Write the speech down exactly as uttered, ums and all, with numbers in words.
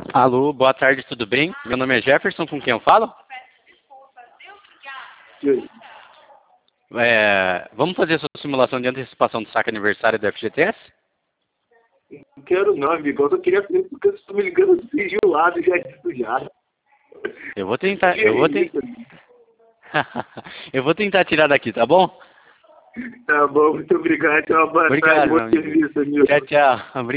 Alô, boa tarde, tudo bem? Meu nome é Jefferson, com quem eu falo? Sim. É, vamos fazer a sua simulação de antecipação do saque aniversário do F G T S? Não quero não, amigo. Eu só queria saber porque eu estou me ligando sigilado já disso já. Eu vou tentar, Que eu vou isso, tentar. amigo? Eu vou tentar tirar daqui, tá bom? Tá bom, muito obrigado. Uma boa tarde, Obrigado, bom meu amigo. serviço, amigo. Tchau, tchau.